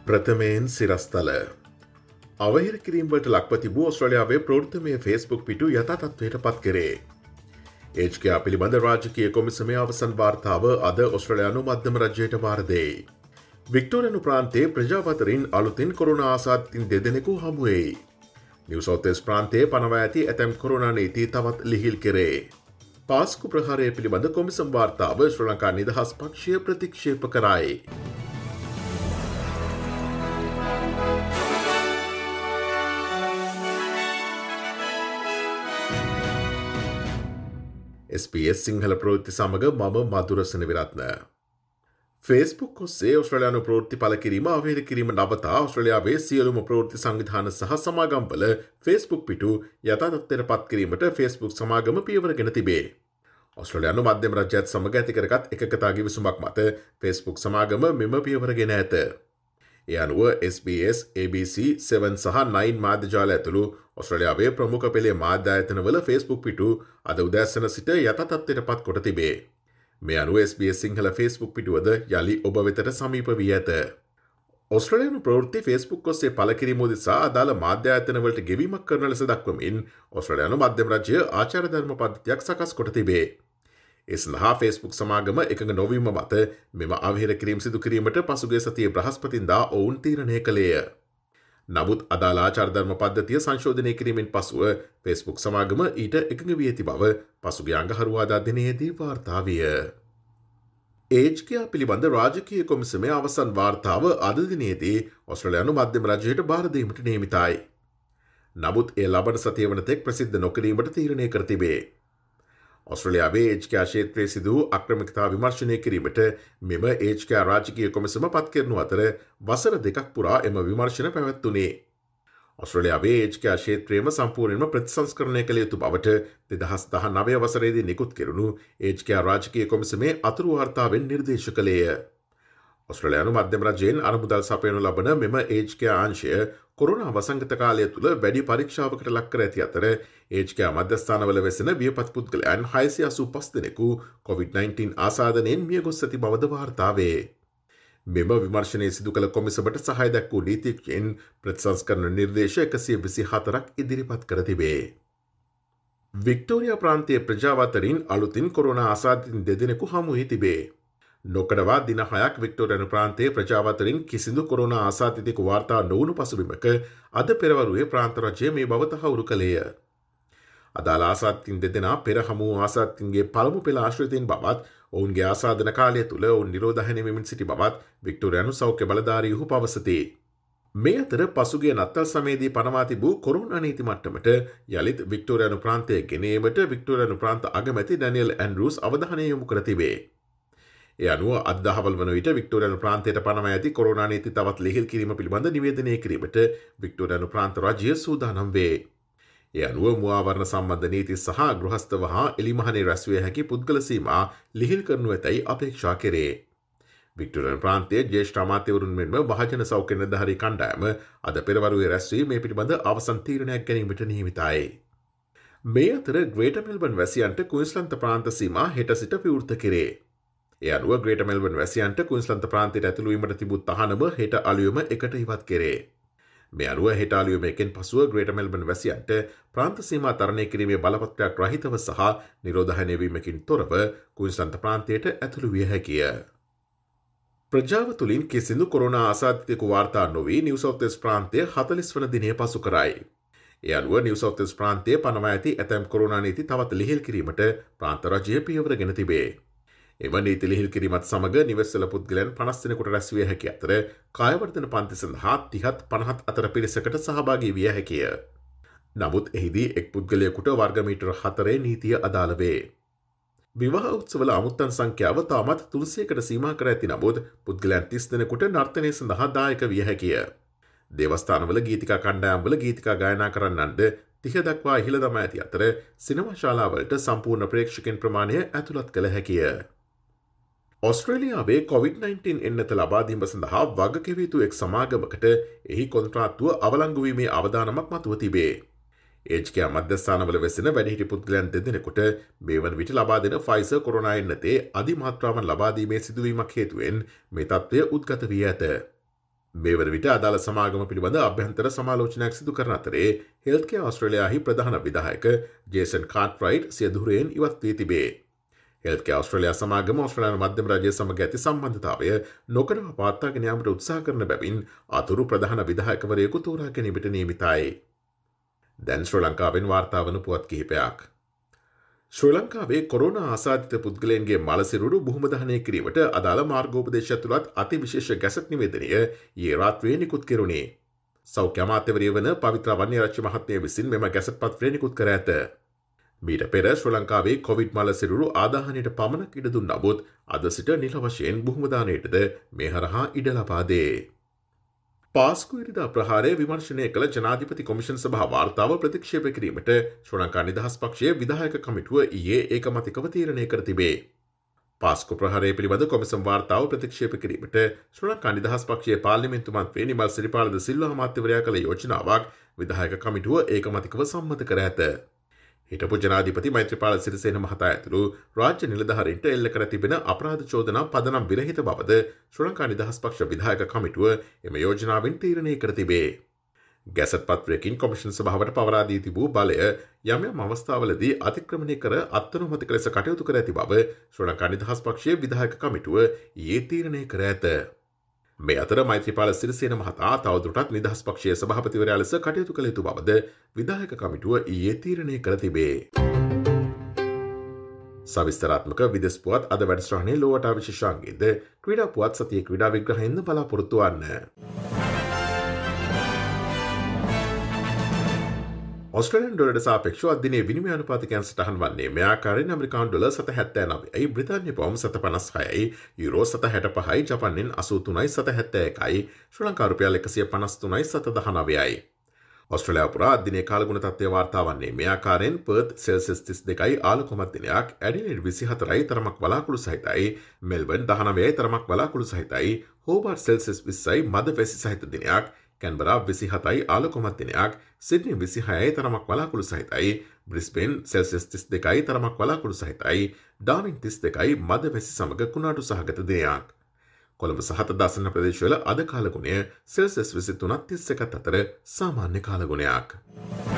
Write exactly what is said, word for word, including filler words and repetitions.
ප්‍රථමයෙන් සිරස්තල අවහිර කිරීමට ලක්ව තිබූ ඔස්ට්‍රේලියාවේ ප්‍රවෘත්තමය ෆේස්බුක් පිටු යථා තත්ත්වයට පත් කරේ. ඒජ්කයා පිළිබඳ රාජකීය කොමිසමේ අවසන් වාර්තාව අද ඔස්ට්‍රේලියානු මධ්‍යම රජයට වාර දෙයි. වික්ටෝරියානු ප්‍රාන්තයේ ප්‍රජාව අතරින් අලුතින් කොරෝනා ආසාදිතයින් දෙදෙනෙකු හමු වෙයි. නිව් සවුත් වේල්ස් ප්‍රාන්තයේ පනවා ඇති ඇතැම් කොරෝනා නීති තවත් ලිහිල් කෙරේ. පාස්කු ප්‍රහාරය පිළිබඳ කොමිසම් වාර්තාව ශ්‍රී ලංකා නිදහස් පක්ෂය ප්‍රතික්ෂේප කරයි. එස් බී එස් සිංහල ප්‍රවෘත්ති සමඟ මම මధుරසන විරත්න. ෆේස්බුක් ඔස්සේ ඔස්ට්‍රේලියානු ප්‍රවෘත්ති පළ කිරීම අවහිර කිරීම නවතා ඔස්ට්‍රේලියාවේ සියලුම ප්‍රවෘත්ති සංවිධාන සහ සමාගම්වල ෆේස්බුක් පිටු යථා තත්ත්වයට පත් කිරීමට ෆේස්බුක් සමාගම පියවරගෙන තිබේ. ඔස්ට්‍රේලියානු මධ්‍යම රජයත් සමග ඇති කරගත් එකකතා ගිවිසුමක් මත ෆේස්බුක් සමාගම මෙම පියවරගෙන ඇත. ඒ අනුව S B S, A B C, seven සහ නයින් මාධ්‍ය ජාල ඇතුළු ඔස්ට්‍රේලියාවේ ප්‍රමුඛ පෙළේ මාධ්‍ය ආයතනවල ෆේස්බුක් පිටු අද උදෑසන සිට යථා තත්ත්වයට පත් කොට තිබේ. මේ අනුව S B S Sinhala Facebook පිටුවද යලි ඔබ වෙතට සමීප වී ඇත. ඔස්ට්‍රේලියානු ප්‍රවෘත්ති ෆේස්බුක් ඔස්සේ පළ කිරීම උදෙසා අදාළ මාධ්‍ය ආයතනවලට ගෙවීමක් කරන ලෙස දක්වමින් ඔස්ට්‍රේලියානු මධ්‍යම රජය ආචාර ධර්ම පද්ධතියක් සකස් කොට තිබේ. ඒ සඳහා ෆේස්බුක් සමාගම එකඟ නොවීම මත මෙම අවහිර කිරීම සිදු කිරීමට පසුගිය සතියේ බ්‍රහස්පතින්දා ඔවුන් තීරණය කළේය. නමුත් අදාළ ආචාර ධර්ම පද්ධතිය සංශෝධනය කිරීමෙන් පසුව ෆේස්බුක් සමාගම ඊට එකඟ වී ඇති බව පසුගිය අඟහරුවාදා දිනයේදී වාර්තා විය. ඒජ්කයා පිළිබඳ රාජකීය කොමිසමේ අවසන් වාර්තාව අද දිනයේදී ඔස්ට්‍රේලියානු මධ්‍යම රජයට බාර දීමට නියමිතයි. නමුත් එය ලබන සතිය වනතෙක් ප්‍රසිද්ධ නොකිරීමට තීරණය කර තිබේ. ඔස්ට්‍රේලියාවේ ඒජ්කයා ක්ෂේත්‍රයේ සිදු වූ අක්‍රමිකතා විමර්ශනය කිරීමට මෙම ඒජ්කයා රාජකීය කොමිසම පත් කරනු අතර වසර දෙකක් පුරා එම විමර්ශන පැවැත්වුණේ. ඔස්ට්‍රේලියාවේ ඒජ්කයා ක්ෂේත්‍රයේම සම්පූර්ණයෙන්ම ප්‍රතිසංස්කරණය කළ යුතු බවට දෙදහස් දහනවය වසරේදී නිකුත් කෙරුණු ඒජ්කයා රාජකීය කොමිසමේ අතුරු වාර්තාවෙන් නිර්දේශ කළේය. ඔස්ට්‍රේලියානු මධ්‍යම රජයෙන් අරමුදල් සපයනු ලබන මෙම ඒජ්කයා අංශය කොරෝනා වසංගත කාලය තුළ වැඩි පරීක්ෂාවකට ලක් කර ඇති අතර ඒජ්කයා මධ්‍යස්ථානවල වෙසෙන වියපත් පුද්ගලයන් හයසිය අසූ පහ දෙනෙකු කොවිඩ් නයින්ටීන් ආසාදනයෙන් මියගොස් ඇති බවද වාර්තා වේ. මෙම විමර්ශනය සිදු කළ කොමිසමට සහාය දැක්වූ නීතිඥයින් ප්‍රතිසංස්කරණ නිර්දේශ එකසිය විසි හතරක් ඉදිරිපත් කර තිබේ. වික්ටෝරියා ප්‍රාන්තයේ ප්‍රජාව අතරින් අලුතින් කොරෝනා ආසාදිතයින් දෙදෙනෙකු හමු වී තිබේ. නොකඩවා දින හයක් වික්ටෝරියානු ප්‍රාන්තයේ ප්‍රජාව අතරින් කිසිදු කොරෝනා ආසාදිතයෙකු වාර්තා නොවුණු පසුබිමක අද පෙරවරුවේ ප්‍රාන්ත රජය මේ බව තහවුරු කළේය. අදාළ ආසාදිතයින් දෙදෙනා පෙර හමු වූ ආසාදිතයින්ගේ පළමු පෙළ ආශ්‍රිතයින් බවත් ඔවුන්ගේ ආසාදන කාලය තුළ ඔවුන් නිරෝධායනය වෙමින් සිටි බවත් වික්ටෝරියානු සෞඛ්‍ය බලධාරීහු පවසති. මේ අතර පසුගිය නත්තල් සමයේදී පනවා තිබූ කොරෝනා නීති මට්ටමට යළිත් වික්ටෝරියානු ප්‍රාන්තය ගෙන ඒමට වික්ටෝරියානු ප්‍රාන්ත අගමැති ඩැනියල් ඇන්ඩ්‍රූස් අවධානය යොමු කර තිබේ. ඒ අනුව අද දහවල් වන විට වික්ටෝරියානු ප්‍රාන්තයට පනවා ඇති කොරෝනා නීති තවත් ලිහිල් කිරීම පිළිබඳ නිවේදනය කිරීමට වික්ටෝරියානු ප්‍රාන්ත රජය සූදානම් වේ. ඒ අනුව මුවාවරණ සම්බන්ධ නීති සහ ගෘහස්ථව හා එලිමහනේ රැස්විය හැකි පුද්ගල සීමා ලිහිල් කරනු ඇතැයි අපේක්ෂා කෙරේ. වික්ටෝරියානු ප්‍රාන්තයේ ජ්‍යෙෂ්ඨ අමාත්‍යවරුන් මෙන්ම මහජන සෞඛ්‍ය නිලධාරී කණ්ඩායම අද පෙරවරුවේ රැස්වී මේ පිළිබඳ අවසන් තීරණයක් ගැනීමට නියමිතයි. මේ අතර ග්‍රේටර් මෙල්බන් වැසියන්ට කුයින්ස්ලන්ත ප්‍රාන්ත සීමා හෙට සිට විවෘත කෙරේ. ඒ අනුව ග්‍රේටර් මෙල්බන් වැසියන්ට කුයින්ස්ලන්ත ප්‍රාන්තයට ඇතුළු වීමට තිබූ තහනම හෙට අලුයම එකට ඉවත් කෙරේ. මේ අනුව හෙට අලුයම එකෙන් පසුව ග්‍රේටර් මෙල්බන් වැසියන්ට ප්‍රාන්ත සීමා තරණය කිරීමේ බලපත්‍රයක් රහිතව සහ නිරෝධායනය වීමකින් තොරව කුයින්ස්ලන්ත ප්‍රාන්තයට ඇතුළු විය හැකිය. ප්‍රජාව තුළින් කිසිදු කොරෝනා ආසාදිතයෙකු වාර්තා නොවී නිව් සවුත් වේල්ස් ප්‍රාන්තය හතළිස් වන දිනය පසු කරයි. ඒ අනුව නිව් සවුත් වේල්ස් ප්‍රාන්තයේ පනවා ඇති ඇතැම් කොරෝනා නීති තවත් ලිහිල් කිරීමට ප්‍රාන්ත රජය පියවරගෙන තිබේ. එම නීති ලිහිල් කිරීමත් සමග නිවෙස්වල පුද්ගලයන් පනස් දෙනෙකුට රැස්විය හැකි අතර කායවර්ධන පන්ති සඳහා තිහත් පනහත් අතර පිරිසකට සහභාගී විය හැකිය. නමුත් එහිදී එක් පුද්ගලයෙකුට වර්ගමීටර් හතරේ නීතිය අදාළ වේ. විවාහ උත්සවල අමුත්තන් සංඛ්‍යාව තාමත් තුන්සියයකට සීමා කර ඇති නමුත් පුද්ගලයන් තිස් දෙනෙකුට නර්තනය සඳහා දායක විය හැකිය. දේවස්ථානවල ගීතිකා කණ්ඩායම්වල ගීතිකා ගායනා කරන්නන්ට තිහ දක්වා ඉහළ දමා ඇති අතර සිනමා ශාලාවලට සම්පූර්ණ ප්‍රේක්ෂකයන් ප්‍රමාණය ඇතුළත් කළ හැකිය. ඔස්ට්‍රේලියාවේ කොවිඩ් නයින්ටීන් එන්නත ලබාදීම සඳහා වගකිව යුතු එක් සමාගමකට එහි කොන්ත්‍රාත්තුව අවලංගුවීමේ අවදානමක් මතුව තිබේ. ඒජ්කයා මධ්‍යස්ථානවල වෙසෙන වැඩිහිටි පුද්ගලයන් දෙදෙනෙකුට මේ වන විට ලබා දෙන ෆයිසර් කොරෝනා එන්නතේ අධිමාත්‍රාවන් ලබාදීමේ සිදුවීමක් හේතුවෙන් මේ තත්ත්වය උද්ගත වී ඇත. මේ වන විට අදාළ සමාගම පිළිබඳ අභ්‍යන්තර සමාලෝචනයක් සිදු කරන අතරේ හෙල්ත්කෙයාර් ඕස්ට්‍රේලියාහි ප්‍රධාන විධායක ජේසන් කාර්ට්රයිට් සිය ධුරයෙන් ඉවත් වී තිබේ. හෙල්ත්කෙයාර් ඕස්ට්‍රේලියා සමාගම ඕස්ට්‍රේලියානු මධ්‍යම රජය සමග ඇති සම්බන්ධතාවය නොකඩවා පවත්වාගෙන යාමට උත්සාහ කරන බැවින් අතුරු ප්‍රධාන විධායකවරයෙකු තෝරා ගැනීමට නියමිතයි. දැන් ශ්‍රී ලංකාවෙන් වාර්තා වන පුවත් කිහිපයක්. ශ්‍රී ලංකාවේ කොරෝනා ආසාදිත පුද්ගලයන්ගේ මලසිරුරු බොහොම දහනය කිරීමට අදාළ මාර්ගෝපදේශ ඇතුළත් අතිවිශේෂ ගැසට් නිවේදනය ඊයේ රාත්‍රියේ නිකුත් කෙරුණේ. සෞඛ්‍ය අමාත්‍යවරිය වන පවිත්‍රා වන්නිආරච්චි මහත්මිය විසින් මෙම ගැසට් පත්‍රය නිකුත් කර ඇත. මීට පෙර ශ්‍රී ලංකාවේ කොවිඩ් මලසිරුරු ආදාහනයට පමණක් ඉඩ දුන් නමුත් අද සිට නිල වශයෙන් බොහොම දානයටද මේ හරහා ඉඩ ලබා දේ. පාස්කු ඉරිදා ප්‍රහාරය විමර්ශනය කළ ජනාධිපති කොමිෂන් සභා වාර්තාව ප්‍රතික්ෂේප කිරීමට ශ්‍රී ලංකා නිදහස් පක්ෂයේ විධායක කමිටුව ඊයේ ඒකමතිකව තීරණය කර තිබේ. පාස්කු ප්‍රහාරය පිළිබඳ කොමිසම් වාර්තාව ප්‍රතික්ෂේප කිරීමට ශ්‍රී ලංකා නිදහස් පක්ෂයේ පාර්ලිමේන්තු මන්ත්‍රී නිමල් සිරිපාල ද සිල්වා අමාත්‍යවරයා කළ යෝජනාවක් විධායක කමිටුව ඒකමතිකව සම්මත කර ඇත. හිටපු ජනාධිපති මෛත්‍රීපාල සිරිසේන මහතා ඇතුළු රාජ්‍ය නිලධාරීන්ට එල්ල කර තිබෙන අපරාධ චෝදනා පදනම් විරහිත බවද ශ්‍රී ලංකා නිදහස් පක්ෂ විධායක කමිටුව එම යෝජනාවෙන් තීරණය කර තිබේ. ගැසට් පත්‍රයකින් කොමිෂන් සභාවට පවරා දී තිබූ බලය යම් යම් අවස්ථාවලදී අතික්‍රමණය කර අත්අනුමතික ලෙස කටයුතු කර ඇති බව ශ්‍රී ලංකා නිදහස් පක්ෂයේ විධායක කමිටුව ඊයේ තීරණය කර ඇත. මේ අතර මෛත්‍රීපාල සිරිසේන මහතා තවදුරටත් නිදහස් පක්ෂයේ සභාපතිවරයා ලෙස කටයුතු කළ යුතු බවද විධායක කමිටුව ඊයේ තීරණය කර තිබේ. සවිස්තරාත්මක විදෙස් පුවත් අද වැඩසටහනේ ලෝවට විශේෂාංගයේද ක්‍රීඩා පුවත් සතියේ ක්‍රීඩා විග්‍රහයෙන්ද බලාපොරොත්තු වන්න. ඔස්ට්‍රේලියානු ඩොලරට සාපේක්ෂව අද දිනේ විනිමය අනුපාතිකයන් සටහන් වන්නේ මේ ආකාරයෙන් ඇමරිකානු ඩොලර් සත හැත්තෑ නවයයි, බ්‍රිතාන්‍ය පවුම් සත පනස් හයයි, යුරෝ සත හැට පහයි, ජපන්ෙන් අසූ තුනයි සත හැත්තෑ එකයි, ශ්‍රී ලංකා රුපියල් එකසිය පනස් තුනයි සත දහනවයයි. ඔස්ට්‍රේලියාව පුරා අද දිනේ කාලගුණ තත්ත්වය වාර්තා වන්නේ මේ ආකාරයෙන් පර්ත් සෙල්සියස් තිස් දෙකයි ආලෝකමත් දිනයක්, ඇඩිලේඩ් විසි හතරයි තරමක් වලාකුළු සහිතයි, මෙල්බර්න් දහනවයයි තරමක් වලාකුළු සහිතයි, හෝබාර්ට් සෙල්සියස් විස්සයි මද වැසි සහිත දිනයක්, කැන්බරා විසි හතයි ආලෝකමත් දිනයක්, සිඩ්නි විසි හයයි තරමක් වලාකුළු සහිතයි, බ්‍රිස්බේන් සෙල්සියස් තිස් දෙකයි තරමක් වලාකුළු සහිතයි, ඩාර්වින් තිස් දෙකයි මද වැසි සමග කුණාටු සහගත දිනයක්. කොළඹ සහ තදාසන්න ප්‍රදේශවල අද කාලගුණය සෙල්සියස් විසි තුනත් තිස් එකත් අතර සාමාන්‍ය කාලගුණයක්.